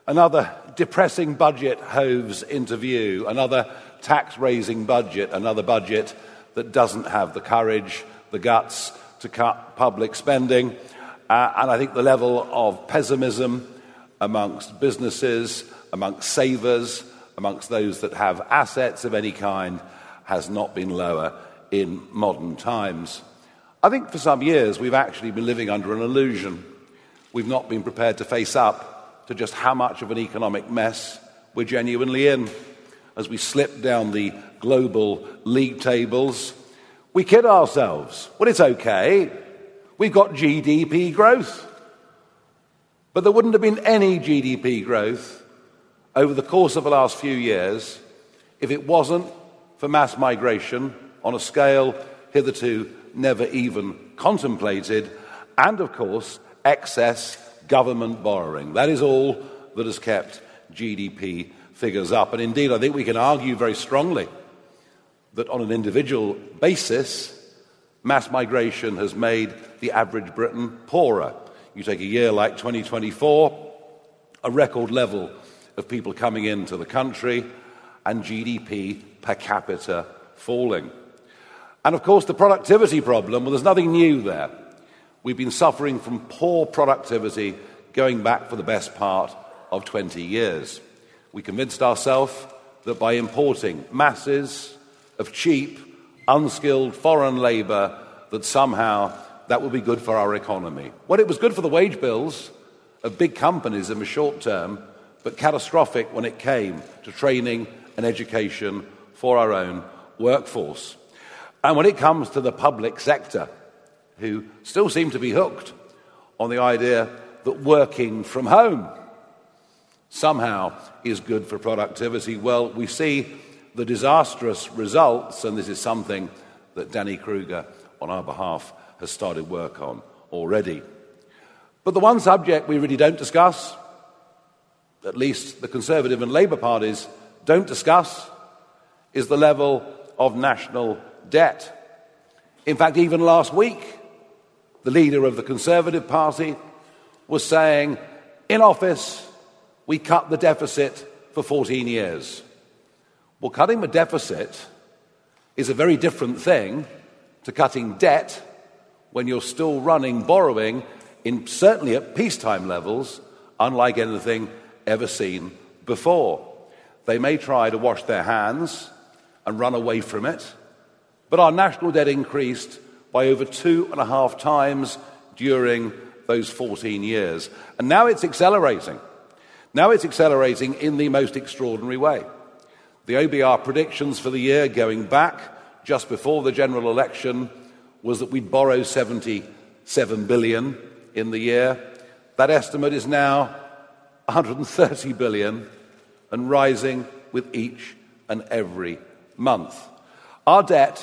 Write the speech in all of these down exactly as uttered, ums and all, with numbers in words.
Another depressing budget hoves into view, another tax-raising budget, another budget that doesn't have the courage, the guts to cut public spending. Uh, and I think the level of pessimism amongst businesses, amongst savers, amongst those that have assets of any kind has not been lower in modern times. I think for some years we've actually been living under an illusion. We've not been prepared to face up to just how much of an economic mess we're genuinely in. As we slip down the global league tables, we kid ourselves. Well, it's okay. We've got G D P growth. But there wouldn't have been any G D P growth over the course of the last few years if it wasn't for mass migration on a scale hitherto never even contemplated, and, of course, excess government borrowing. That is all that has kept G D P figures up. And indeed, I think we can argue very strongly that on an individual basis, mass migration has made the average Briton poorer. You take a year like twenty twenty-four, a record level of people coming into the country, and G D P per capita falling. And of course, the productivity problem, well, there's nothing new there. We've been suffering from poor productivity going back for the best part of twenty years. We convinced ourselves that by importing masses of cheap, unskilled foreign labour, that somehow that would be good for our economy. Well, it was good for the wage bills of big companies in the short term, but catastrophic when it came to training and education for our own workforce. And when it comes to the public sector, who still seem to be hooked on the idea that working from home somehow is good for productivity, well, we see the disastrous results, and this is something that Danny Kruger, on our behalf, has started work on already. But the one subject we really don't discuss, at least the Conservative and Labour parties don't discuss, is the level of national debt. In fact, even last week, the leader of the Conservative Party was saying, in office, we cut the deficit for fourteen years. Well, cutting the deficit is a very different thing to cutting debt when you're still running borrowing, in certainly at peacetime levels, unlike anything ever seen before. They may try to wash their hands and run away from it, but our national debt increased by over two and a half times during those fourteen years. And now it's accelerating. Now it's accelerating in the most extraordinary way. The O B R predictions for the year going back just before the general election was that we'd borrow seventy-seven billion dollars in the year. That estimate is now one hundred thirty billion dollars and rising with each and every month. Our debt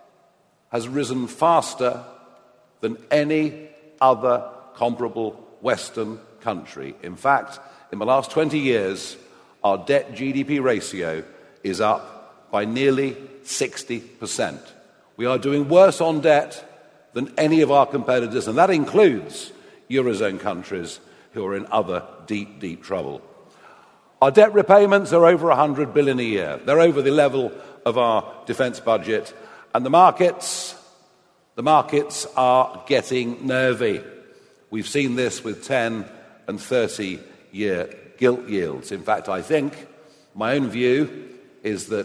has risen faster than any other comparable Western country. In fact, in the last twenty years, our debt-G D P ratio is up by nearly sixty percent. We are doing worse on debt than any of our competitors, and that includes Eurozone countries who are in other deep, deep trouble. Our debt repayments are over one hundred billion dollars a year. They're over the level of our defence budget, and the markets, the markets are getting nervy. We've seen this with ten and thirty-year gilt yields. In fact, I think my own view is that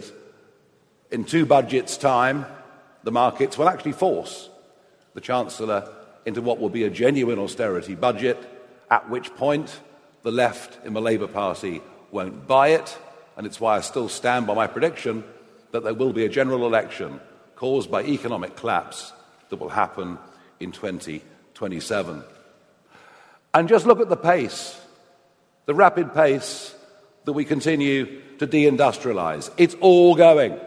in two budgets' time, the markets will actually force the Chancellor into what will be a genuine austerity budget, at which point the left in the Labour Party won't buy it, and it's why I still stand by my prediction that there will be a general election caused by economic collapse that will happen in twenty twenty-seven. And just look at the pace, the rapid pace that we continue to deindustrialise. It's all going.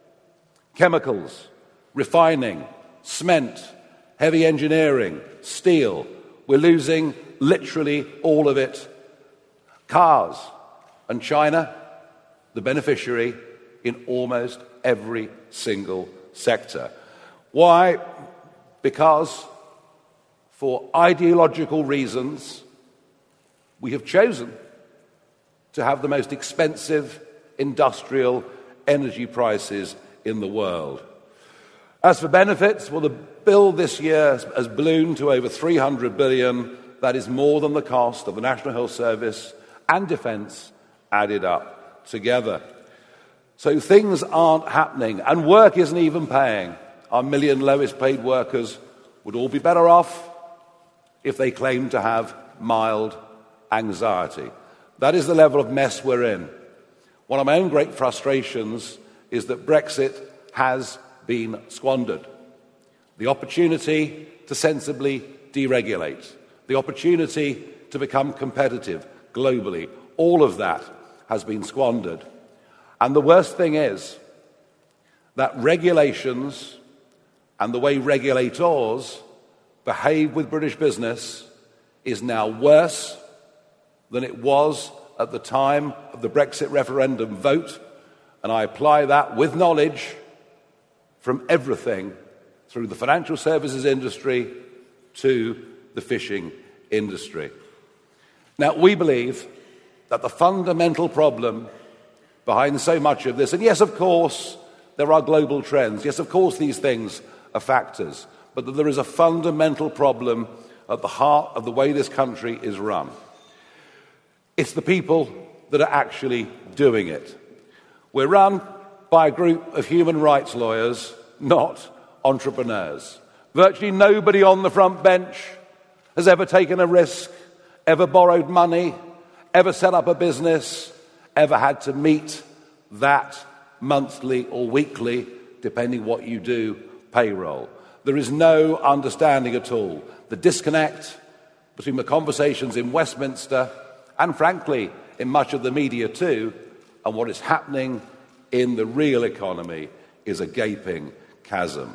Chemicals, refining, cement, heavy engineering, steel. We're losing literally all of it. Cars. And China, the beneficiary in almost every single sector. Why? Because for ideological reasons, we have chosen to have the most expensive industrial energy prices in the world. As for benefits, well, the bill this year has ballooned to over three hundred billion dollars. That is more than the cost of the National Health Service and defence added up together. So things aren't happening, and work isn't even paying. Our million lowest paid workers would all be better off if they claimed to have mild anxiety. That is the level of mess we're in. One of my own great frustrations is that Brexit has been squandered. The opportunity to sensibly deregulate, the opportunity to become competitive globally, all of that has been squandered. And the worst thing is that regulations and the way regulators behave with British business is now worse than it was at the time of the Brexit referendum vote, and I apply that with knowledge from everything through the financial services industry to the fishing industry. Now, we believe that the fundamental problem behind so much of this, and yes, of course, there are global trends. Yes, of course, these things are factors, but that there is a fundamental problem at the heart of the way this country is run. It's the people that are actually doing it. We're run by a group of human rights lawyers, not entrepreneurs. Virtually nobody on the front bench has ever taken a risk, ever borrowed money, ever set up a business, ever had to meet that monthly or weekly, depending what you do, payroll. There is no understanding at all. The disconnect between the conversations in Westminster and, frankly, in much of the media too, and what is happening in the real economy is a gaping chasm.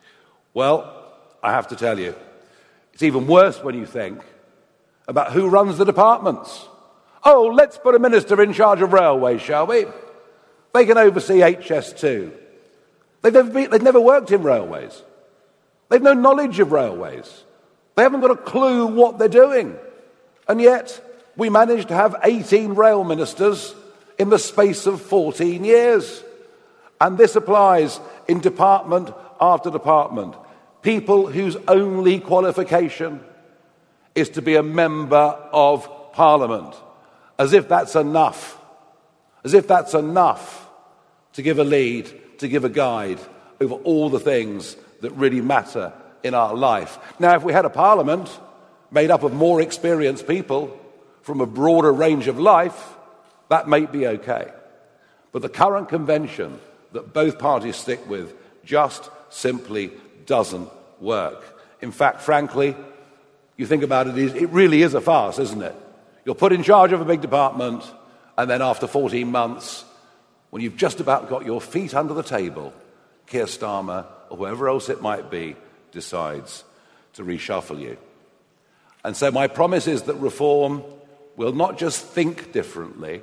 Well, I have to tell you, it's even worse when you think about who runs the departments. Oh, let's put a minister in charge of railways, shall we? They can oversee H S two. They've never, been, they've never worked in railways. They've no knowledge of railways. They haven't got a clue what they're doing. And yet, we managed to have eighteen rail ministers in the space of fourteen years. And this applies in department after department. People whose only qualification is to be a member of Parliament. As if that's enough. As if that's enough to give a lead, to give a guide over all the things that really matter in our life. Now, if we had a Parliament made up of more experienced people from a broader range of life, that may be okay. But the current convention that both parties stick with just simply doesn't work. In fact, frankly, you think about it, it really is a farce, isn't it? You're put in charge of a big department, and then after fourteen months, when you've just about got your feet under the table, Keir Starmer, or whoever else it might be, decides to reshuffle you. And so my promise is that reform will not just think differently,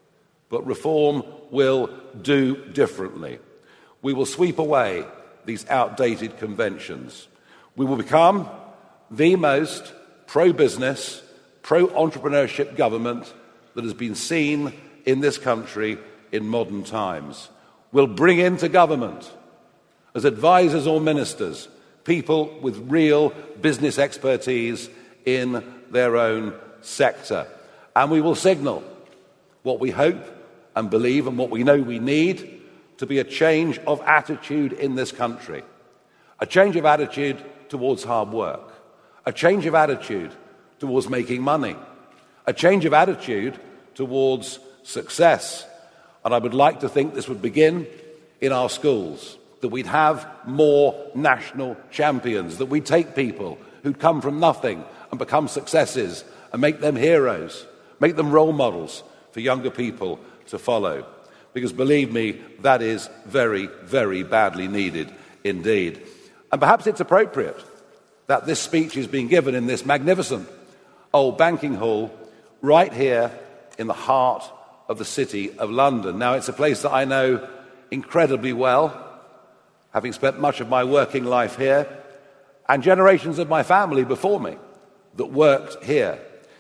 but reform will do differently. We will sweep away these outdated conventions. We will become the most pro-business, pro-entrepreneurship government that has been seen in this country in modern times. We'll bring into government, as advisors or ministers, people with real business expertise in their own sector. And we will signal what we hope and believe and what we know we need to be a change of attitude in this country. A change of attitude towards hard work. A change of attitude towards making money. A change of attitude towards success. And I would like to think this would begin in our schools, that we'd have more national champions, that we'd take people who'd come from nothing and become successes and make them heroes, make them role models for younger people to follow. Because believe me, that is very, very badly needed indeed. And perhaps it's appropriate that this speech is being given in this magnificent old banking hall right here in the heart of the city of London. Now, it's a place that I know incredibly well, having spent much of my working life here, and generations of my family before me that worked here.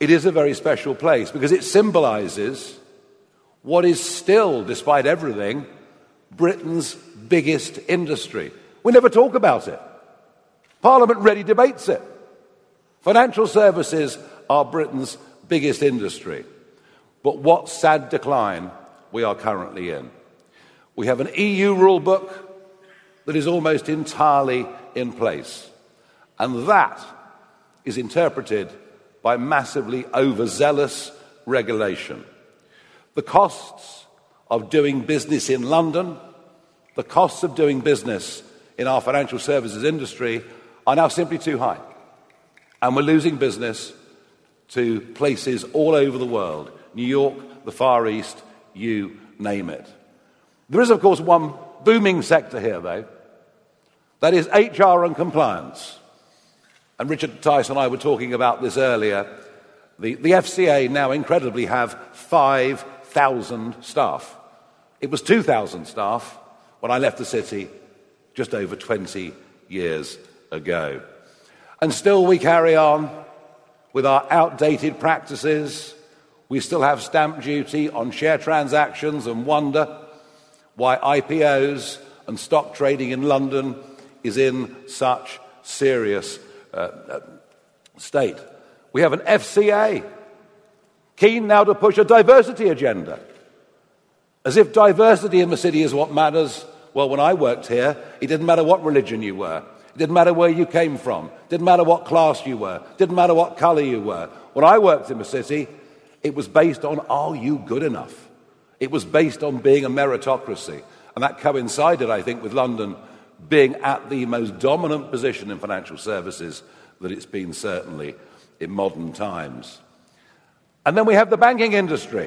it is a very special place because it symbolises what is still, despite everything, Britain's biggest industry. We never talk about it. Parliament rarely debates it. Financial services are Britain's biggest industry. But what sad decline we are currently in. We have an E U rule book that is almost entirely in place. And that is interpreted by massively overzealous regulation. The costs of doing business in London, the costs of doing business in our financial services industry are now simply too high. And we're losing business to places all over the world. New York, the Far East, you name it. There is, of course, one booming sector here, though. That is H R and compliance. And Richard Tice and I were talking about this earlier. The, the F C A now incredibly have five thousand staff. It was two thousand staff when I left the city just over twenty years ago. And still we carry on with our outdated practices. We still have stamp duty on share transactions and wonder why I P Os and stock trading in London is in such serious uh, state. We have an F C A keen now to push a diversity agenda, as if diversity in the city is what matters. Well, when I worked here, it didn't matter what religion you were. It didn't matter where you came from. It didn't matter what class you were. It didn't matter what colour you were. When I worked in the city, it was based on, are you good enough? It was based on being a meritocracy. And that coincided, I think, with London being at the most dominant position in financial services that it's been certainly in modern times. And then we have the banking industry.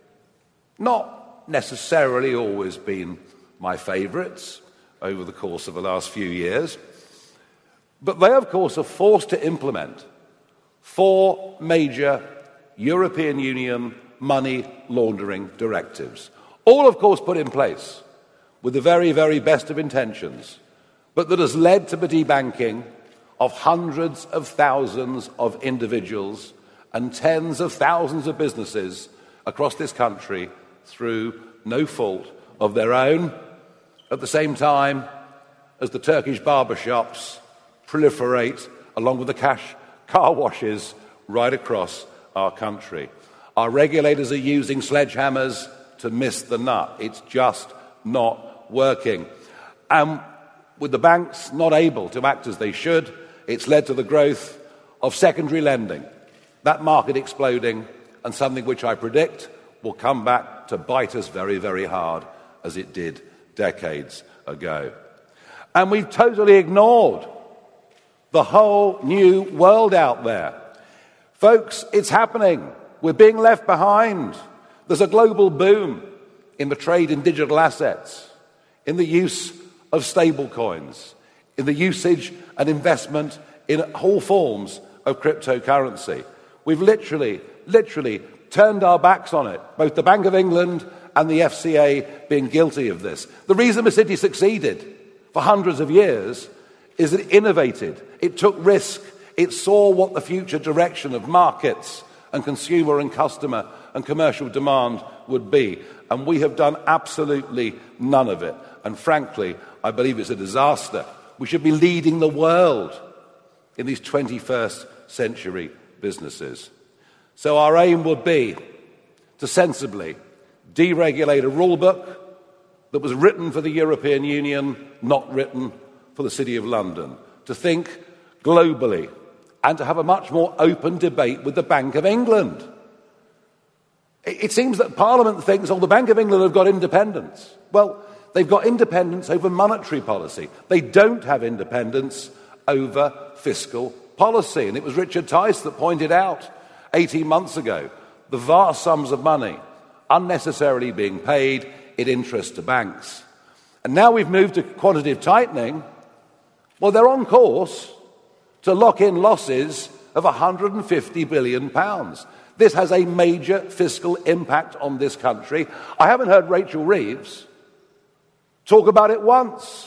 Not necessarily always been my favourites over the course of the last few years. But they, of course, are forced to implement four major European Union money laundering directives. All, of course, put in place with the very, very best of intentions, but that has led to the debanking of hundreds of thousands of individuals and tens of thousands of businesses across this country through no fault of their own, at the same time as the Turkish barbershops proliferate along with the cash car washes right across our country. Our regulators are using sledgehammers to miss the nut. It's just not working. And with the banks not able to act as they should, it's led to the growth of secondary lending, that market exploding, and something which I predict will come back to bite us very, very hard, as it did decades ago. And we've totally ignored the whole new world out there. Folks, it's happening. We're being left behind. There's a global boom in the trade in digital assets, in the use of stable coins, in the usage and investment in all forms of cryptocurrency. We've literally, literally turned our backs on it, both the Bank of England and the F C A being guilty of this. The reason the city succeeded for hundreds of years is that it innovated, it took risk, it saw what the future direction of markets and consumer and customer and commercial demand would be. And we have done absolutely none of it. And frankly, I believe it's a disaster. We should be leading the world in these twenty-first century businesses. So our aim would be to sensibly deregulate a rule book that was written for the European Union, not written for the City of London, to think globally and to have a much more open debate with the Bank of England. It seems that Parliament thinks, oh, the Bank of England have got independence. Well, they've got independence over monetary policy. They don't have independence over fiscal policy. And it was Richard Tice that pointed out eighteen months ago the vast sums of money unnecessarily being paid in interest to banks. And now we've moved to quantitative tightening. Well, they're on course to lock in losses of one hundred fifty billion pounds. This has a major fiscal impact on this country. I haven't heard Rachel Reeves talk about it once,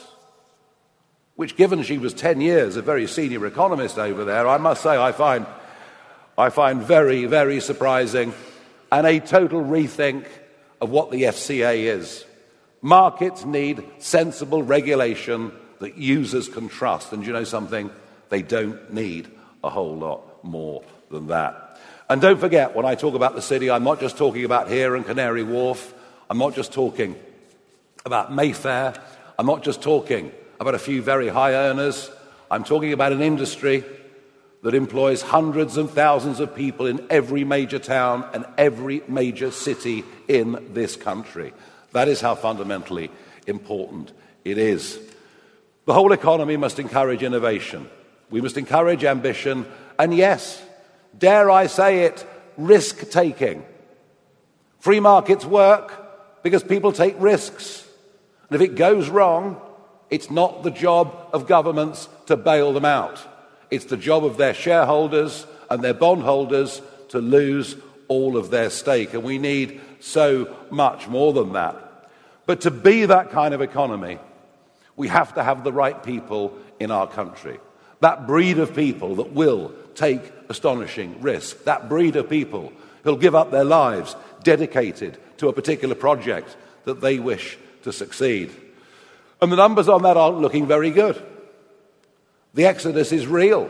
which, given she was ten years a very senior economist over there, I must say I find I find very, very surprising, and a total rethink of what the F C A is. Markets need sensible regulation that users can trust. And you know something? They don't need a whole lot more than that. And don't forget, when I talk about the city, I'm not just talking about here and Canary Wharf. I'm not just talking about Mayfair. I'm not just talking about a few very high earners. I'm talking about an industry that employs hundreds and thousands of people in every major town and every major city in this country. That is how fundamentally important it is. The whole economy must encourage innovation. We must encourage ambition, and yes, dare I say it, risk-taking. Free markets work because people take risks. And if it goes wrong, it's not the job of governments to bail them out. It's the job of their shareholders and their bondholders to lose all of their stake. And we need so much more than that. But to be that kind of economy, we have to have the right people in our country. That breed of people that will take astonishing risk. That breed of people who'll give up their lives dedicated to a particular project that they wish to succeed. And the numbers on that aren't looking very good. The exodus is real.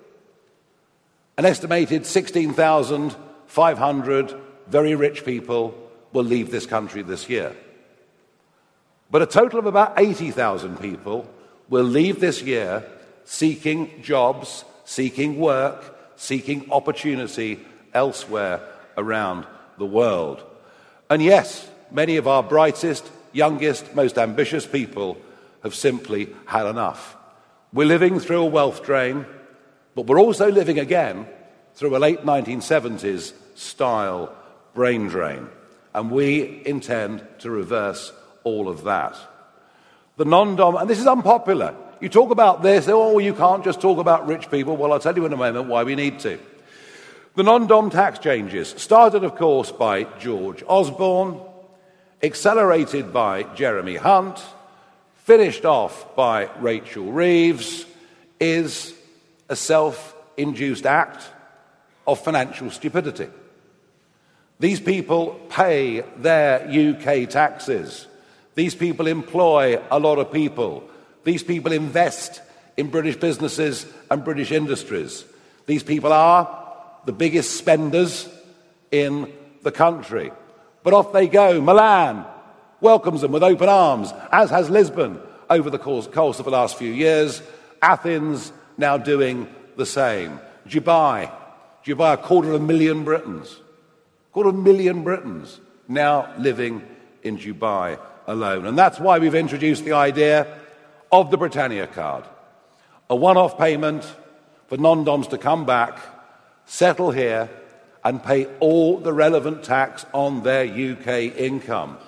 An estimated sixteen thousand five hundred very rich people will leave this country this year. But a total of about eighty thousand people will leave this year seeking jobs, seeking work, seeking opportunity elsewhere around the world. And yes, many of our brightest, youngest, most ambitious people have simply had enough. We're living through a wealth drain, but we're also living again through a late nineteen seventies style brain drain. And we intend to reverse all of that. The non-dom, and this is unpopular. You talk about this, oh, you can't just talk about rich people. Well, I'll tell you in a moment why we need to. The non-dom tax changes started, of course, by George Osborne, accelerated by Jeremy Hunt, finished off by Rachel Reeves, is a self-induced act of financial stupidity. These people pay their U K taxes. These people employ a lot of people. These people invest in British businesses and British industries. These people are the biggest spenders in the country. But off they go. Milan welcomes them with open arms, as has Lisbon over the course, course of the last few years. Athens now doing the same. Dubai. Dubai, a quarter of a million Britons. A quarter of a million Britons now living in Dubai alone. And that's why we've introduced the idea of the Britannia card. A one-off payment for non-doms to come back, settle here, and pay all the relevant tax on their U K income.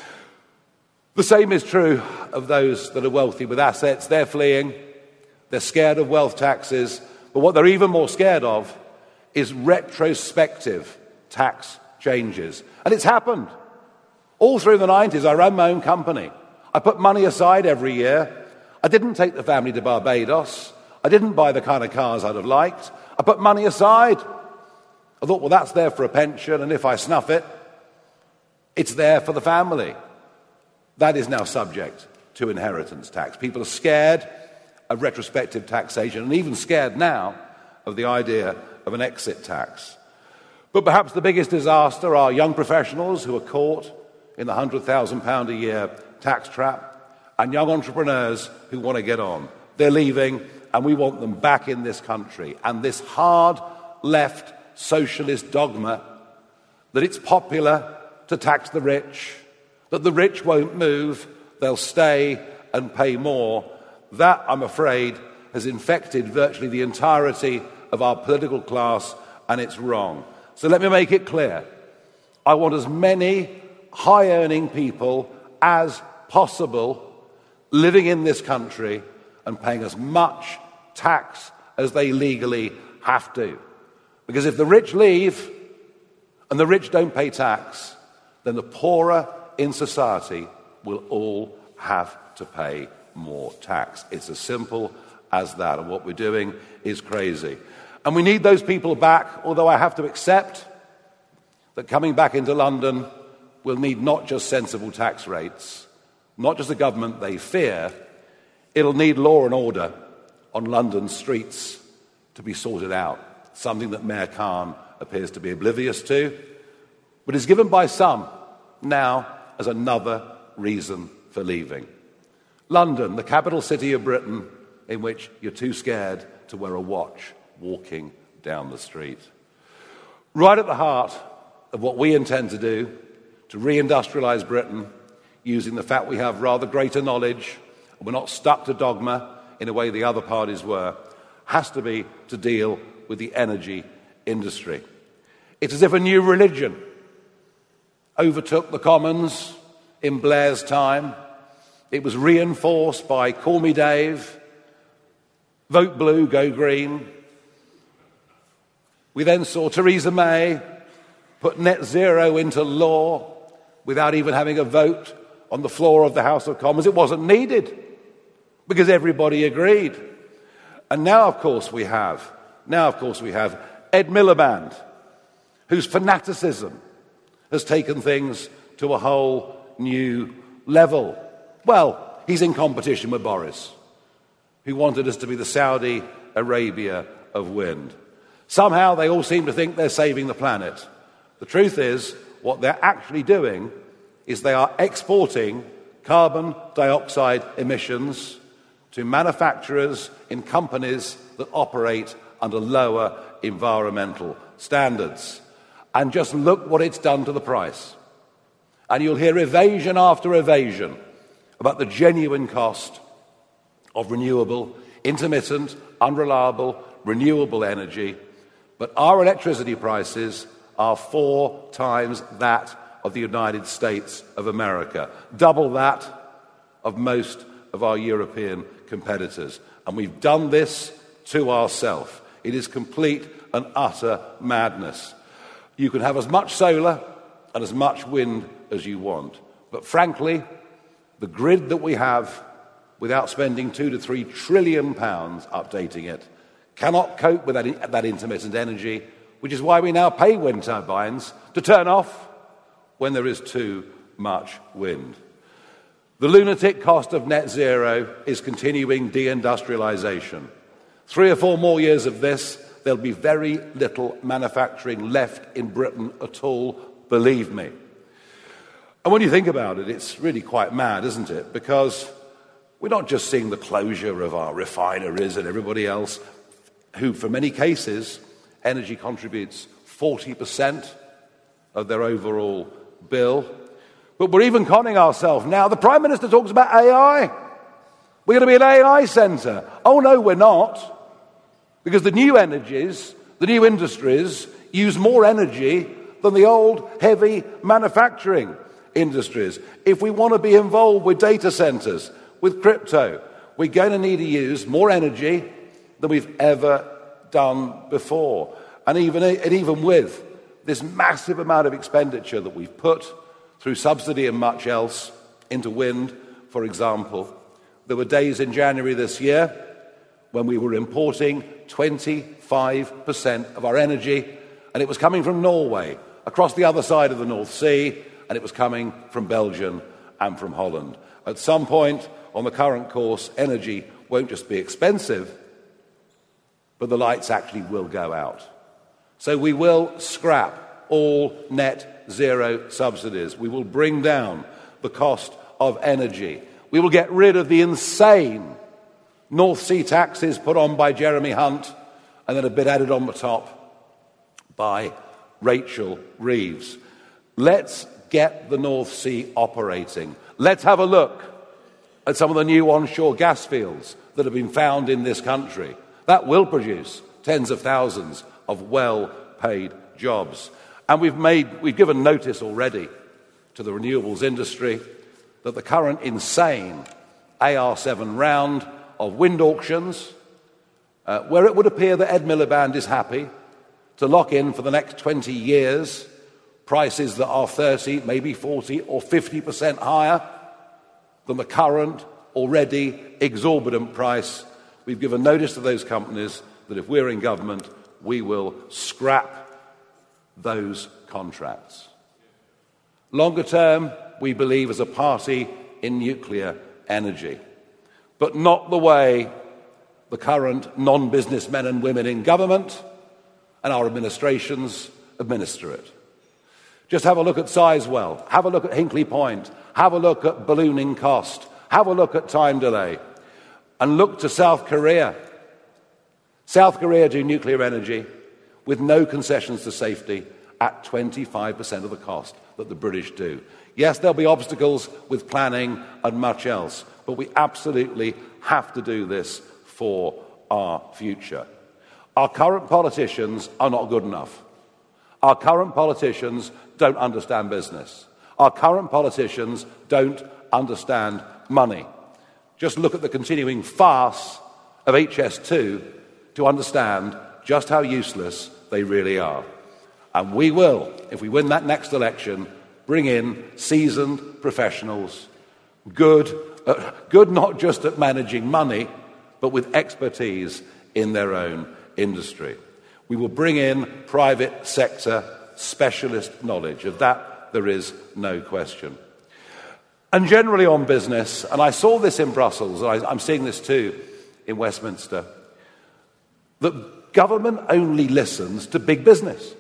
The same is true of those that are wealthy with assets. They're fleeing. They're scared of wealth taxes. But what they're even more scared of is retrospective tax changes. And it's happened. All through the nineties, I ran my own company. I put money aside every year. I didn't take the family to Barbados. I didn't buy the kind of cars I'd have liked. I put money aside. I thought, well, that's there for a pension, and if I snuff it, it's there for the family. That is now subject to inheritance tax. People are scared of retrospective taxation, and even scared now of the idea of an exit tax. But perhaps the biggest disaster are young professionals who are caught in the one hundred thousand pounds a year tax trap, and young entrepreneurs who want to get on. They're leaving, and we want them back in this country. And this hard left socialist dogma that it's popular to tax the rich, that the rich won't move, they'll stay and pay more, that, I'm afraid, has infected virtually the entirety of our political class, and it's wrong. So let me make it clear. I want as many high-earning people as possible living in this country and paying as much tax as they legally have to. Because if the rich leave and the rich don't pay tax, then the poorer in society will all have to pay more tax. It's as simple as that. And what we're doing is crazy. And we need those people back, although I have to accept that coming back into London will need not just sensible tax rates, not just a government they fear, it'll need law and order on London's streets to be sorted out, something that Mayor Khan appears to be oblivious to, but is given by some now as another reason for leaving. London, the capital city of Britain, in which you're too scared to wear a watch walking down the street. Right at the heart of what we intend to do to reindustrialise Britain, using the fact we have rather greater knowledge and we're not stuck to dogma in a way the other parties were, has to be to deal with the energy industry. It's as if a new religion overtook the Commons in Blair's time. It was reinforced by Call Me Dave, Vote Blue, Go Green. We then saw Theresa May put net zero into law without even having a vote on the floor of the House of Commons. It wasn't needed because everybody agreed. And now, of course, we have, now, of course, we have Ed Miliband, whose fanaticism has taken things to a whole new level. Well, he's in competition with Boris, who wanted us to be the Saudi Arabia of wind. Somehow they all seem to think they're saving the planet. The truth is, what they're actually doing is they are exporting carbon dioxide emissions to manufacturers in companies that operate under lower environmental standards. And just look what it's done to the price. And you'll hear evasion after evasion about the genuine cost of renewable, intermittent, unreliable, renewable energy. But our electricity prices are four times that of the United States of America, double that of most of our European competitors. And we've done this to ourselves. It is complete and utter madness. You can have as much solar and as much wind as you want. But frankly, the grid that we have, without spending two to three trillion pounds updating it, cannot cope with that, that intermittent energy, which is why we now pay wind turbines to turn off when there is too much wind. The lunatic cost of net zero is continuing deindustrialisation. Three or four more years of this, there'll be very little manufacturing left in Britain at all, believe me. And when you think about it, it's really quite mad, isn't it? Because we're not just seeing the closure of our refineries and everybody else, who, for many cases, energy contributes forty percent of their overall bill. But we're even conning ourselves now. The Prime Minister talks about A I. We're going to be an A I centre. Oh, no, we're not. Because the new energies, the new industries, use more energy than the old, heavy manufacturing industries. If we want to be involved with data centres, with crypto, we're going to need to use more energy than we've ever done before. And even, and even with this massive amount of expenditure that we've put through subsidy and much else into wind, for example, there were days in January this year when we were importing twenty-five percent of our energy, and it was coming from Norway, across the other side of the North Sea, and it was coming from Belgium and from Holland. At some point on the current course, energy won't just be expensive, but the lights actually will go out. So we will scrap all net zero subsidies. We will bring down the cost of energy. We will get rid of the insane North Sea taxes put on by Jeremy Hunt and then a bit added on the top by Rachel Reeves. Let's get the North Sea operating. Let's have a look at some of the new onshore gas fields that have been found in this country. That will produce tens of thousands of well-paid jobs. And we've made, we've given notice already to the renewables industry that the current insane A R seven round of wind auctions, uh, where it would appear that Ed Miliband is happy to lock in for the next twenty years prices that are thirty, maybe forty or fifty percent higher than the current already exorbitant price. We've given notice to those companies that if we're in government, we will scrap those contracts. Longer term, we believe as a party in nuclear energy, but not the way the current non-businessmen and women in government and our administrations administer it. Just have a look at Sizewell, have a look at Hinkley Point, have a look at ballooning cost, have a look at time delay, and look to South Korea. South Korea do nuclear energy with no concessions to safety at twenty-five percent of the cost that the British do. Yes, there'll be obstacles with planning and much else, but we absolutely have to do this for our future. Our current politicians are not good enough. Our current politicians don't understand business. Our current politicians don't understand money. Just look at the continuing farce of H S two to understand just how useless they really are. And we will, if we win that next election, bring in seasoned professionals, good, uh, good not just at managing money, but with expertise in their own industry. We will bring in private sector specialist knowledge. Of that, there is no question. And generally on business, and I saw this in Brussels, and I, I'm seeing this too in Westminster, that government only listens to big business.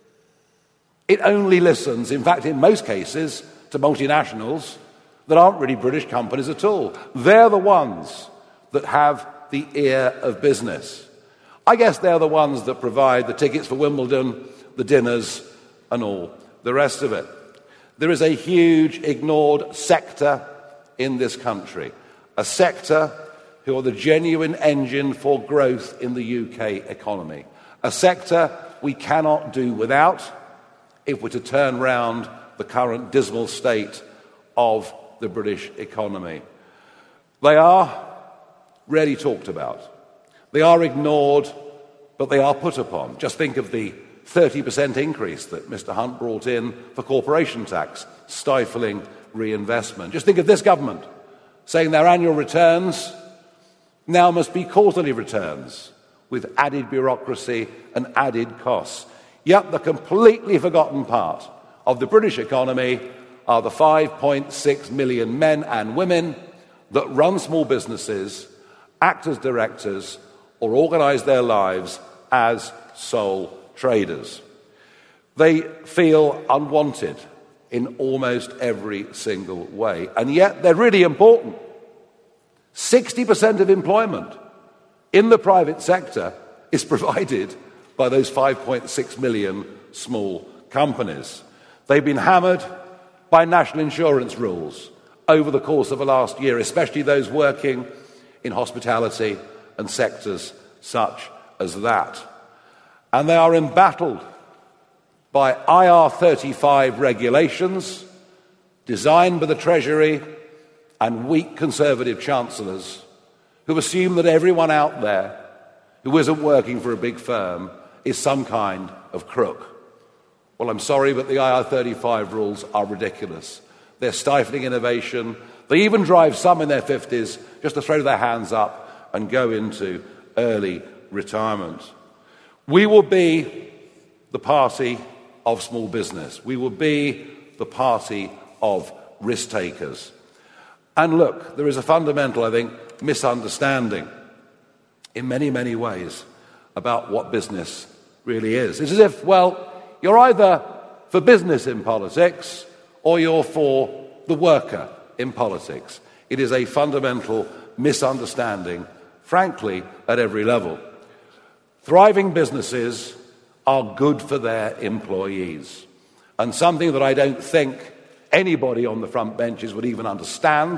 It only listens, in fact, in most cases, to multinationals that aren't really British companies at all. They're the ones that have the ear of business. I guess they're the ones that provide the tickets for Wimbledon, the dinners, and all the rest of it. There is a huge ignored sector in this country, a sector who are the genuine engine for growth in the U K economy, a sector we cannot do without if we're to turn round the current dismal state of the British economy. They are rarely talked about. They are ignored, but they are put upon. Just think of the thirty percent increase that Mister Hunt brought in for corporation tax, stifling reinvestment. Just think of this government saying their annual returns now must be quarterly returns with added bureaucracy and added costs. Yet the completely forgotten part of the British economy are the five point six million men and women that run small businesses, act as directors, or organise their lives as sole traders. They feel unwanted in almost every single way, and yet they're really important. sixty percent of employment in the private sector is provided by those five point six million small companies. They've been hammered by national insurance rules over the course of the last year, especially those working in hospitality and sectors such as that. And they are embattled by I R thirty-five regulations designed by the Treasury and weak Conservative chancellors who assume that everyone out there who isn't working for a big firm is some kind of crook. Well, I'm sorry, but the I R thirty-five rules are ridiculous. They're stifling innovation. They even drive some in their fifties just to throw their hands up and go into early retirement. We will be the party of small business. We will be the party of risk takers. And look, there is a fundamental, I think, misunderstanding in many, many ways about what business really is. It's as if, well, you're either for business in politics or you're for the worker in politics. It is a fundamental misunderstanding, frankly, at every level. Thriving businesses are good for their employees. And something that I don't think anybody on the front benches would even understand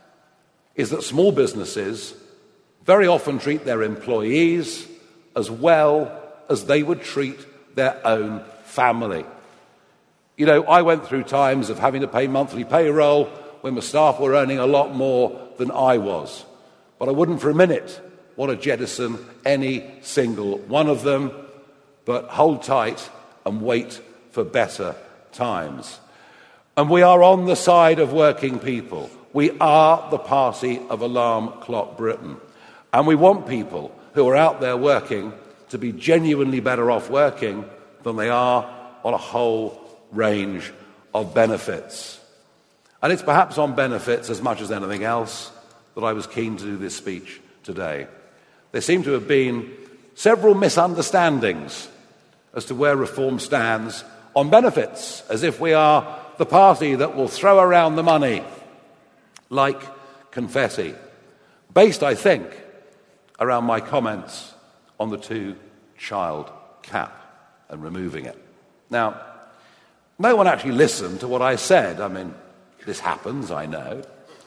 is that small businesses very often treat their employees as well as they would treat their own family. You know, I went through times of having to pay monthly payroll when my staff were earning a lot more than I was. But I wouldn't for a minute want to jettison any single one of them, but hold tight and wait for better times. And we are on the side of working people. We are the party of Alarm Clock Britain. And we want people who are out there working to be genuinely better off working than they are on a whole range of benefits. And it's perhaps on benefits as much as anything else that I was keen to do this speech today. There seem to have been several misunderstandings as to where Reform stands on benefits, as if we are the party that will throw around the money like confetti, based, I think, around my comments on the two-child cap and removing it. Now, no one actually listened to what I said. I mean, this happens, I know.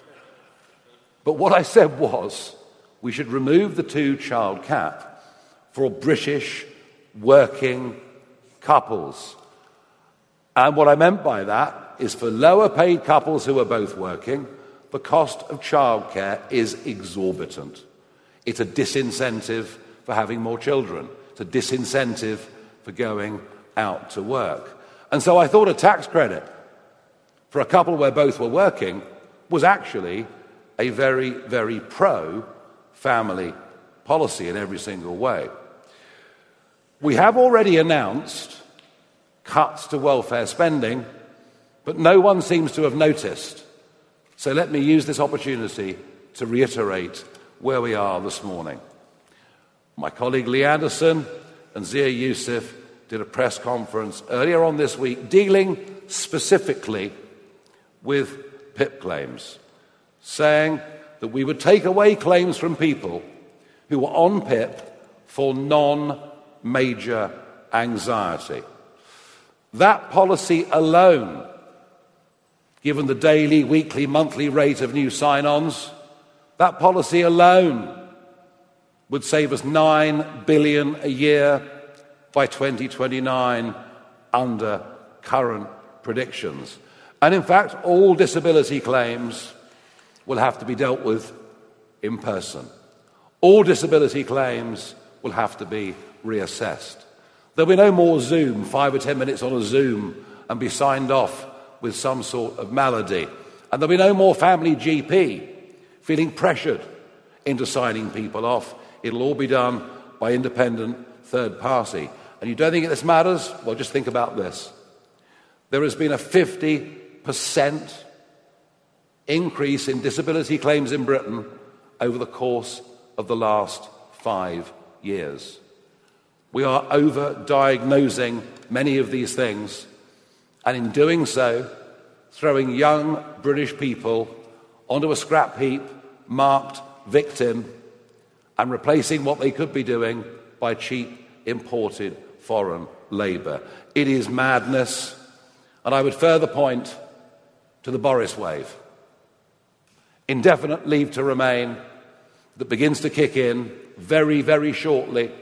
But what I said was we should remove the two-child cap for British working couples. And what I meant by that is for lower-paid couples who are both working, the cost of childcare is exorbitant. It's a disincentive for having more children. It's a disincentive for going out to work. And so I thought a tax credit for a couple where both were working was actually a very, very pro-family policy in every single way. We have already announced cuts to welfare spending, but no one seems to have noticed. So let me use this opportunity to reiterate where we are this morning. My colleague Lee Anderson and Zia Youssef did a press conference earlier on this week dealing specifically with P I P claims, saying that we would take away claims from people who were on P I P for non-major anxiety. That policy alone, given the daily, weekly, monthly rate of new sign-ons, that policy alone would save us nine billion dollars a year by twenty twenty-nine under current predictions. And in fact, all disability claims will have to be dealt with in person. All disability claims will have to be reassessed. There'll be no more Zoom, five or ten minutes on a Zoom, and be signed off with some sort of malady. And there'll be no more family G P feeling pressured into signing people off. It'll all be done by independent third party. And you don't think this matters? Well, just think about this. There has been a fifty percent increase in disability claims in Britain over the course of the last five years. We are over-diagnosing many of these things, and in doing so, throwing young British people onto a scrap heap marked victim and replacing what they could be doing by cheap imported foreign labour. It is madness, and I would further point to the Boris wave. Indefinite leave to remain that begins to kick in very, very shortly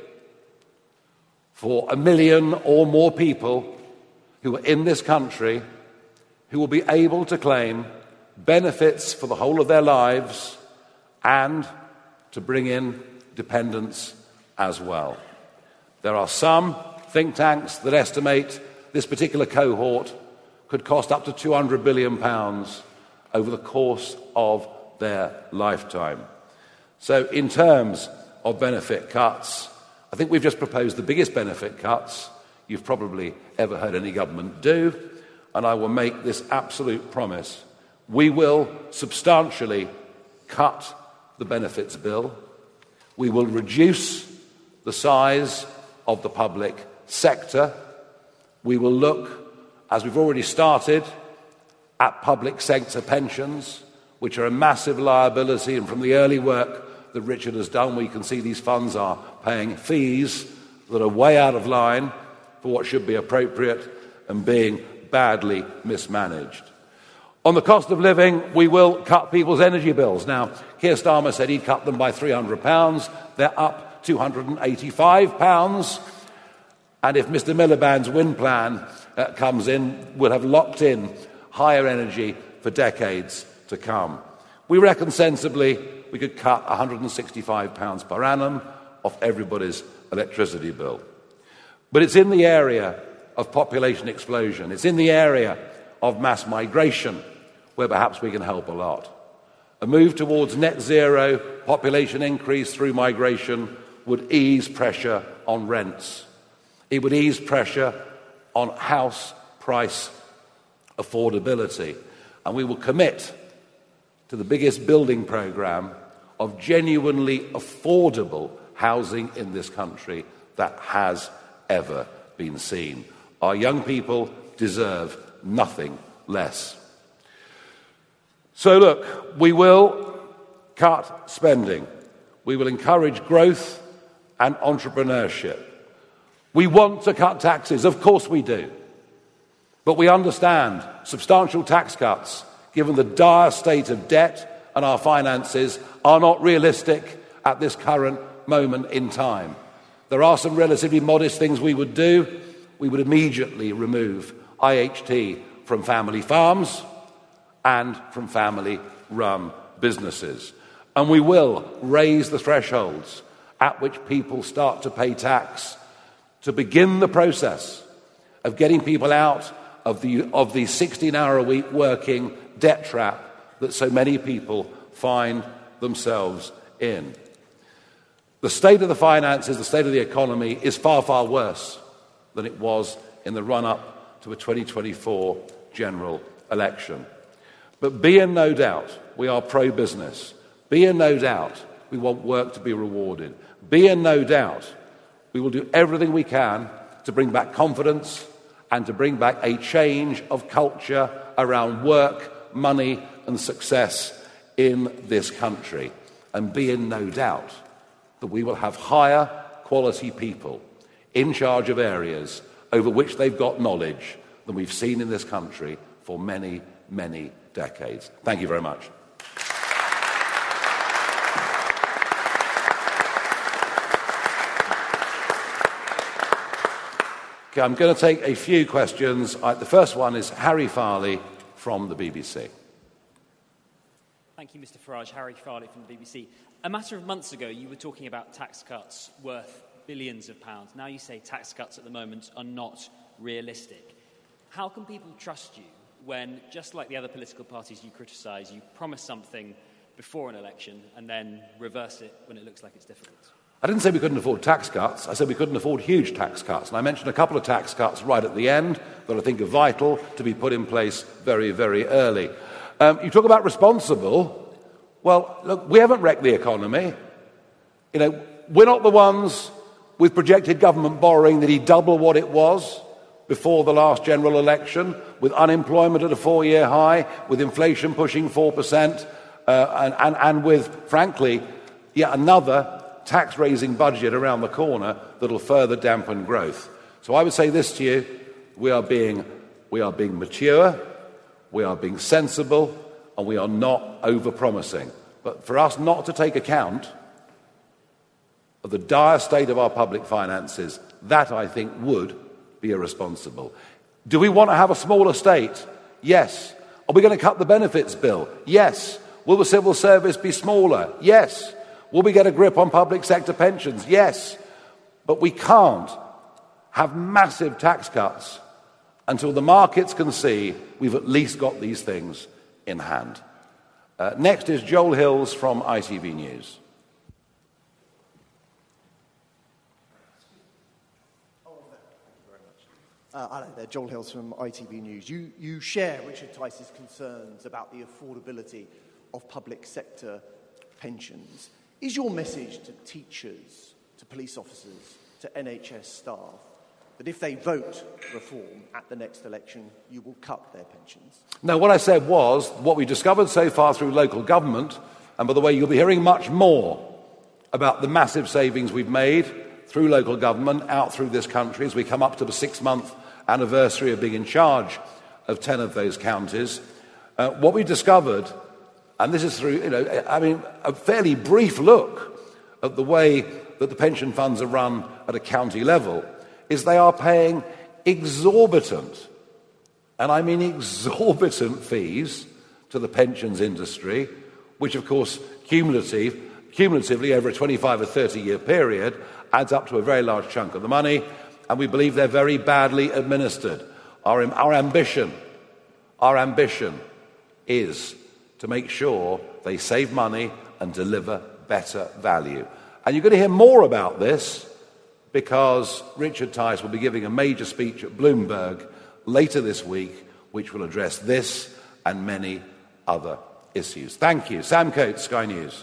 for a million or more people who are in this country who will be able to claim benefits for the whole of their lives and to bring in dependents as well. There are some think tanks that estimate this particular cohort could cost up to two hundred billion pounds over the course of their lifetime. So in terms of benefit cuts, I think we've just proposed the biggest benefit cuts you've probably ever heard any government do, and I will make this absolute promise. We will substantially cut the benefits bill. We will reduce the size of the public sector. We will look, as we've already started, at public sector pensions, which are a massive liability, and from the early work that Richard has done, we can see these funds are paying fees that are way out of line for what should be appropriate and being badly mismanaged. On the cost of living, we will cut people's energy bills. Now, Keir Starmer said he'd cut them by three hundred pounds. They're up two hundred eighty-five pounds. And if Mr Miliband's wind plan uh, comes in, we'll have locked in higher energy for decades to come. We reckon sensibly we could cut one hundred sixty-five pounds per annum off everybody's electricity bill. But it's in the area of population explosion, it's in the area of mass migration where perhaps we can help a lot. A move towards net zero population increase through migration would ease pressure on rents. It would ease pressure on house price affordability. And we will commit to the biggest building programme of genuinely affordable housing in this country that has ever been seen. Our young people deserve nothing less. So look, we will cut spending. We will encourage growth and entrepreneurship. We want to cut taxes, of course we do. But we understand substantial tax cuts, given the dire state of debt and our finances, are not realistic at this current moment in time. There are some relatively modest things we would do. We would immediately remove I H T from family farms and from family-run businesses. And we will raise the thresholds at which people start to pay tax to begin the process of getting people out of the of the sixteen-hour-a-week working debt trap that so many people find themselves in. The state of the finances, the state of the economy is far, far worse than it was in the run-up to a twenty twenty-four general election. But be in no doubt, we are pro-business. Be in no doubt, we want work to be rewarded. Be in no doubt, we will do everything we can to bring back confidence and to bring back a change of culture around work, money and success in this country. And be in no doubt that we will have higher quality people in charge of areas over which they've got knowledge than we've seen in this country for many, many decades. Thank you very much. Okay, I'm going to take a few questions. Uh, the first one is Harry Farley from the B B C. Thank you, Mister Farage. Harry Farley from the B B C. A matter of months ago, you were talking about tax cuts worth billions of pounds. Now you say tax cuts at the moment are not realistic. How can people trust you when, just like the other political parties you criticise, you promise something before an election and then reverse it when it looks like it's difficult? I didn't say we couldn't afford tax cuts. I said we couldn't afford huge tax cuts. And I mentioned a couple of tax cuts right at the end that I think are vital to be put in place very, very early. Um, you talk about responsible. Well, look, we haven't wrecked the economy. You know, we're not the ones with projected government borrowing that he double what it was before the last general election, with unemployment at a four-year high, with inflation pushing four percent, uh, and, and, and with, frankly, yet another tax-raising budget around the corner that'll further dampen growth. So I would say this to you, we are being, we are being mature, we are being sensible, and we are not over-promising. But for us not to take account of the dire state of our public finances, that, I think, would be irresponsible. Do we want to have a smaller state? Yes. Are we going to cut the benefits bill? Yes. Will the civil service be smaller? Yes. Will we get a grip on public sector pensions? Yes. But we can't have massive tax cuts until the markets can see we've at least got these things in hand. Uh, next is Joel Hills from I T V News. Uh, hello there, Joel Hills from I T V News. You, you share Richard Tice's concerns about the affordability of public sector pensions. Is your message to teachers, to police officers, to N H S staff, that if they vote reform at the next election, you will cut their pensions? No, what I said was what we discovered so far through local government, and by the way, you'll be hearing much more about the massive savings we've made through local government out through this country as we come up to the six-month anniversary of being in charge of ten of those counties. Uh, what we discovered, and this is through, you know, I mean, a fairly brief look at the way that the pension funds are run at a county level, is they are paying exorbitant, and I mean exorbitant fees to the pensions industry, which of course cumulative, cumulatively over a twenty-five or thirty year period adds up to a very large chunk of the money, and we believe they're very badly administered. Our, our ambition, our ambition is to make sure they save money and deliver better value. And you're going to hear more about this because Richard Tice will be giving a major speech at Bloomberg later this week, which will address this and many other issues. Thank you. Sam Coates, Sky News.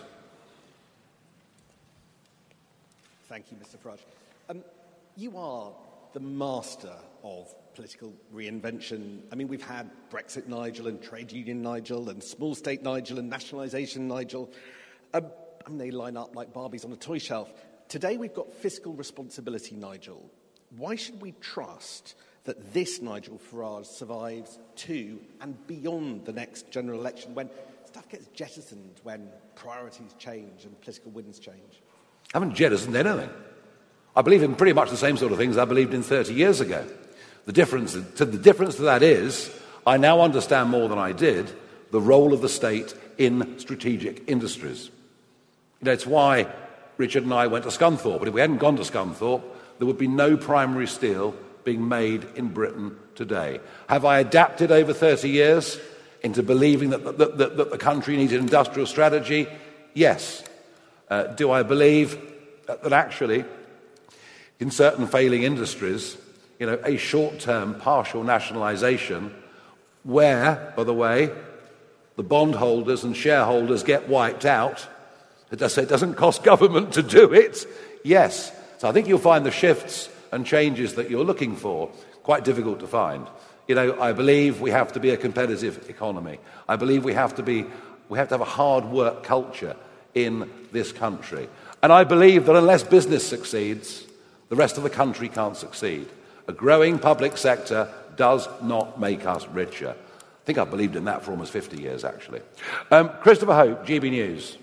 Thank you, Mister Farage. Um, you are the master of political reinvention. I mean, we've had Brexit Nigel and trade union Nigel and small state Nigel and nationalisation Nigel. Um, and they line up like Barbies on a toy shelf. Today we've got fiscal responsibility Nigel. Why should we trust that this Nigel Farage survives to and beyond the next general election when stuff gets jettisoned, when priorities change and political winds change? I haven't jettisoned anything. I believe in pretty much the same sort of things I believed in thirty years ago. The difference to, the difference to that is I now understand more than I did the role of the state in strategic industries. You know, it's why Richard and I went to Scunthorpe. But if we hadn't gone to Scunthorpe, there would be no primary steel being made in Britain today. Have I adapted over thirty years into believing that, that, that, that the country needs an industrial strategy? Yes. Uh, do I believe that actually, in certain failing industries, you know, a short-term partial nationalisation where, by the way, the bondholders and shareholders get wiped out, it doesn't cost government to do it? Yes. So I think you'll find the shifts and changes that you're looking for quite difficult to find. You know, I believe we have to be a competitive economy. I believe we have to be, we have to have a hard work culture in this country. And I believe that unless business succeeds, the rest of the country can't succeed. A growing public sector does not make us richer. I think I've believed in that for almost fifty years, actually. Um, Christopher Hope, G B News.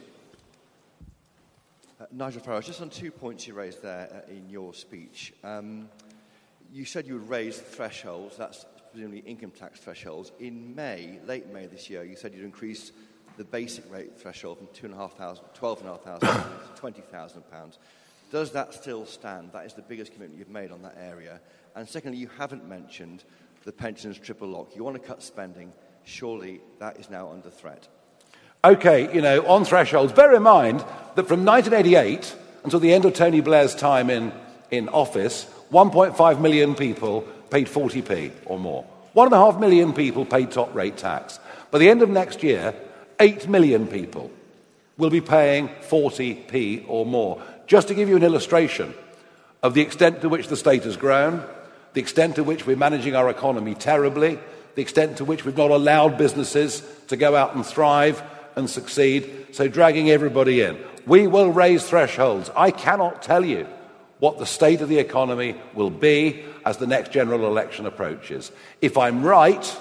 Uh, Nigel Farage, just on two points you raised there uh, in your speech. Um, you said you would raise thresholds, that's presumably income tax thresholds. In May, late May this year, you said you'd increase the basic rate threshold from two and a half thousand, twelve and a half thousand pounds to twenty thousand pounds. Does that still stand? That is the biggest commitment you've made on that area. And secondly, you haven't mentioned the pensions triple lock. You want to cut spending. Surely that is now under threat. OK, you know, on thresholds, bear in mind that from nineteen eighty-eight until the end of Tony Blair's time in, in office, one point five million people paid forty p or more. One and a half million people paid top rate tax. By the end of next year, eight million people will be paying forty p or more. Just to give you an illustration of the extent to which the state has grown, the extent to which we're managing our economy terribly, the extent to which we've not allowed businesses to go out and thrive and succeed, so dragging everybody in. We will raise thresholds. I cannot tell you what the state of the economy will be as the next general election approaches. If I'm right,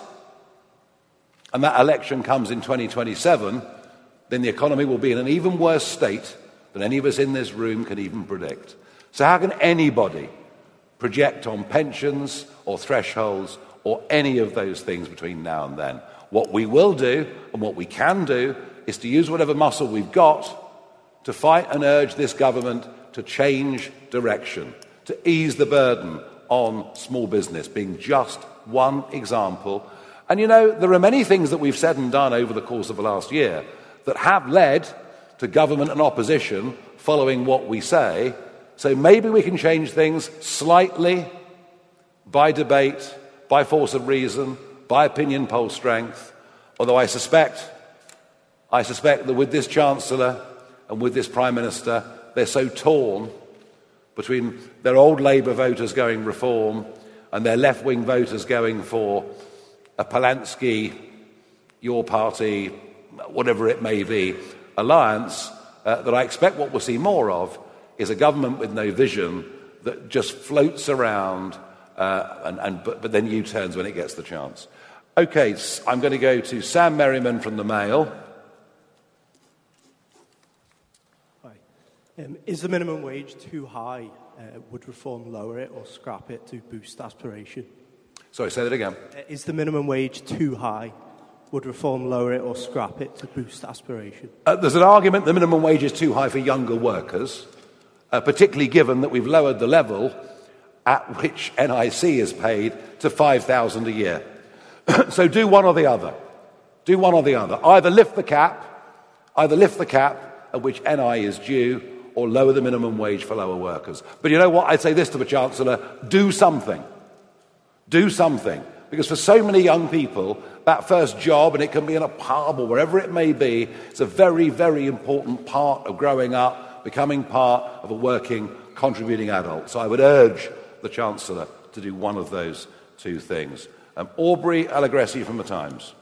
and that election comes in twenty twenty-seven, then the economy will be in an even worse state than any of us in this room can even predict. So how can anybody project on pensions or thresholds or any of those things between now and then? What we will do, and what we can do, is to use whatever muscle we've got to fight and urge this government to change direction, to ease the burden on small business, being just one example. And, you know, there are many things that we've said and done over the course of the last year that have led to government and opposition following what we say. So maybe we can change things slightly by debate, by force of reason, by opinion poll strength, although I suspect, I suspect that with this Chancellor and with this Prime Minister, they're so torn between their old Labour voters going reform and their left-wing voters going for a Polanski, your party, whatever it may be, alliance, uh, that I expect what we'll see more of is a government with no vision that just floats around uh, and, and but, but then U-turns when it gets the chance. OK, I'm going to go to Sam Merriman from the Mail. Hi. Um, is the minimum wage too high? Uh, would reform lower it or scrap it to boost aspiration? Sorry, say that again. Uh, is the minimum wage too high? Would reform lower it or scrap it to boost aspiration? Uh, there's an argument the minimum wage is too high for younger workers, uh, particularly given that we've lowered the level at which N I C is paid to five thousand dollars a year. So do one or the other. Do one or the other. Either lift the cap, either lift the cap at which N I is due, or lower the minimum wage for lower workers. But you know what? I'd say this to the Chancellor, do something. Do something. Because for so many young people, that first job, and it can be in a pub or wherever it may be, it's a very, very important part of growing up, becoming part of a working, contributing adult. So I would urge the Chancellor to do one of those two things. Um, Aubrey Allegressi from The Times.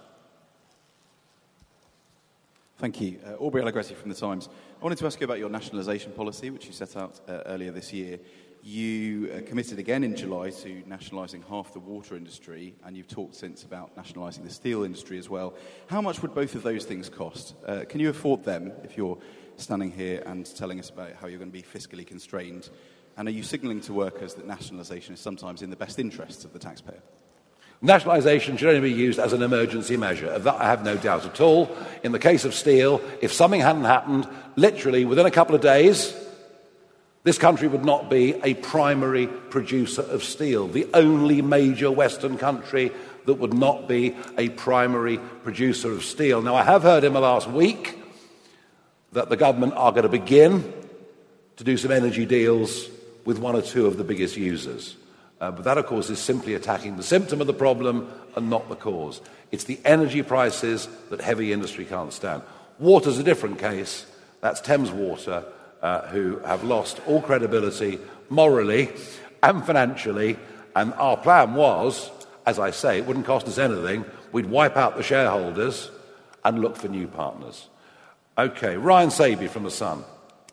Thank you. Uh, Aubrey Allegressi from The Times. I wanted to ask you about your nationalisation policy, which you set out uh, earlier this year. You uh, committed again in July to nationalising half the water industry, and you've talked since about nationalising the steel industry as well. How much would both of those things cost? Uh, can you afford them if you're standing here and telling us about how you're going to be fiscally constrained? And are you signalling to workers that nationalisation is sometimes in the best interests of the taxpayer? Nationalisation should only be used as an emergency measure. Of that I have no doubt at all. In the case of steel, if something hadn't happened, literally within a couple of days, this country would not be a primary producer of steel, the only major Western country that would not be a primary producer of steel. Now, I have heard in the last week that the government are going to begin to do some energy deals with one or two of the biggest users. Uh, but that, of course, is simply attacking the symptom of the problem and not the cause. It's the energy prices that heavy industry can't stand. Water's a different case. That's Thames Water, uh, who have lost all credibility morally and financially. And our plan was, as I say, it wouldn't cost us anything. We'd wipe out the shareholders and look for new partners. OK, Ryan Saby from The Sun.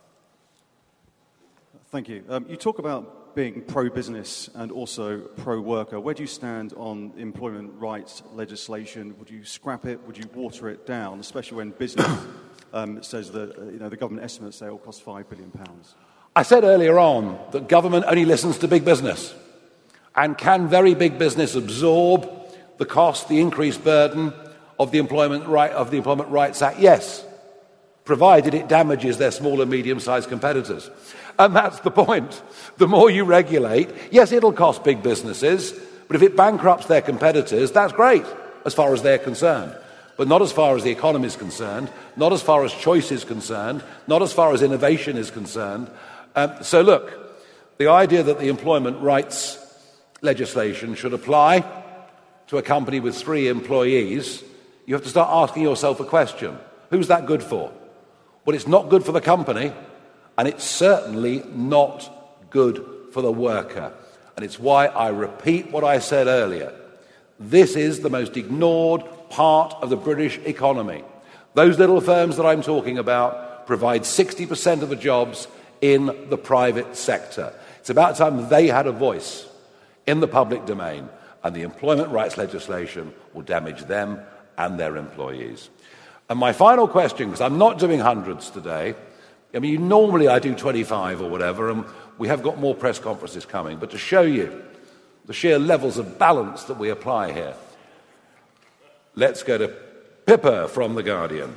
Thank you. Um, you talk about being pro-business and also pro-worker. Where do you stand on employment rights legislation? Would you scrap it? Would you water it down, especially when business um, says that uh, you know, the government estimates say it will cost five billion pounds? I said earlier on that government only listens to big business. And can very big business absorb the cost, the increased burden of the Employment right of the Employment Rights Act? Yes, provided it damages their small and medium-sized competitors. And that's the point. The more you regulate, yes, it'll cost big businesses, but if it bankrupts their competitors, that's great, as far as they're concerned. But not as far as the economy is concerned, not as far as choice is concerned, not as far as innovation is concerned. Um, so look, the idea that the employment rights legislation should apply to a company with three employees, you have to start asking yourself a question. Who's that good for? Well, it's not good for the company, and it's certainly not good for the worker. And it's why I repeat what I said earlier. This is the most ignored part of the British economy. Those little firms that I'm talking about provide sixty percent of the jobs in the private sector. It's about time they had a voice in the public domain, and the employment rights legislation will damage them and their employees. And my final question, because I'm not doing hundreds today, I mean, normally I do twenty-five or whatever, and we have got more press conferences coming, but to show you the sheer levels of balance that we apply here, let's go to Pippa from The Guardian.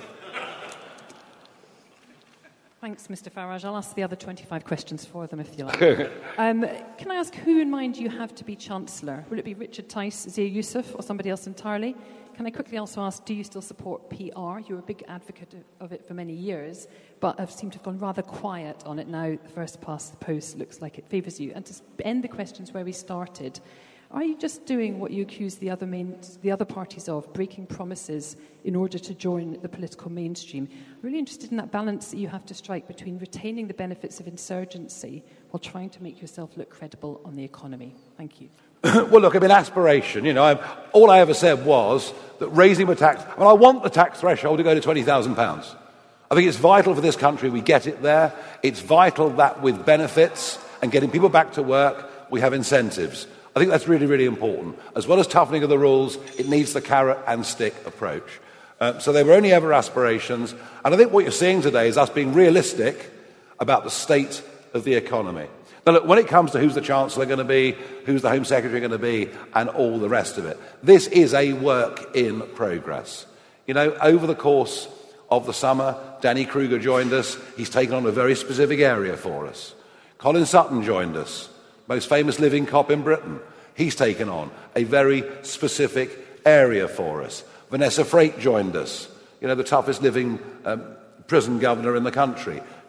Thanks, Mister Farage. I'll ask the other twenty-five questions for them, if you like. um, can I ask who in mind you have to be Chancellor? Will it be Richard Tice, Zia Youssef, or somebody else entirely? Can I quickly also ask, do you still support P R? You were a big advocate of it for many years, but have seemed to have gone rather quiet on it now. The first past the post looks like it favours you. And to end the questions where we started, are you just doing what you accuse the other main, the other parties of, breaking promises in order to join the political mainstream? I'm really interested in that balance that you have to strike between retaining the benefits of insurgency while trying to make yourself look credible on the economy. Thank you. Well, look, I mean, aspiration, you know, I'm, all I ever said was that raising the tax, I mean, I want the tax threshold to go to twenty thousand pounds. I think it's vital for this country we get it there. It's vital that with benefits and getting people back to work, we have incentives. I think that's really, really important. As well as toughening of the rules, it needs the carrot and stick approach. Uh, so they were only ever aspirations. And I think what you're seeing today is us being realistic about the state of the economy. Now, look, when it comes to who's the Chancellor going to be, who's the Home Secretary going to be, and all the rest of it, this is a work in progress. You know, over the course of the summer, Danny Kruger joined us. He's taken on a very specific area for us. Colin Sutton joined us, most famous living cop in Britain. He's taken on a very specific area for us. Vanessa Frate joined us, you know, the toughest living um, prison governor in the country.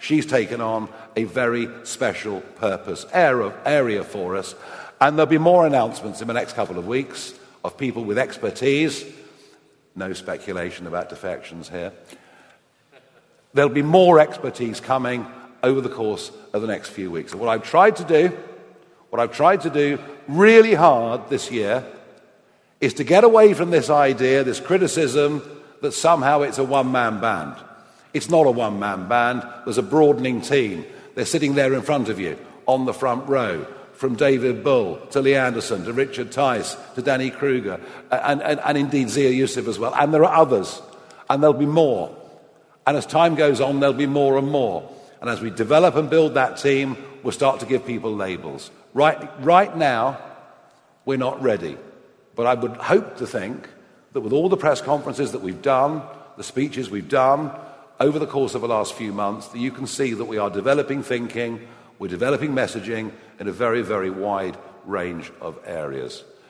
She's taken on a very special purpose area, area for us. And there'll be more announcements in the next couple of weeks of people with expertise. No speculation about defections here. There'll be more expertise coming over the course of the next few weeks. And what I've tried to do, what I've tried to do really hard this year is to get away from this idea, this criticism, that somehow it's a one-man band. It's not a one-man band. There's a broadening team. They're sitting there in front of you, on the front row, from David Bull to Lee Anderson to Richard Tice to Danny Kruger, and, and, and indeed Zia Youssef as well. And there are others, and there'll be more. And as time goes on, there'll be more and more. And as we develop and build that team, we'll start to give people labels. Right, right now, we're not ready. But I would hope to think that with all the press conferences that we've done, the speeches we've done over the course of the last few months, that you can see that we are developing thinking, we're developing messaging in a very, very wide range of areas.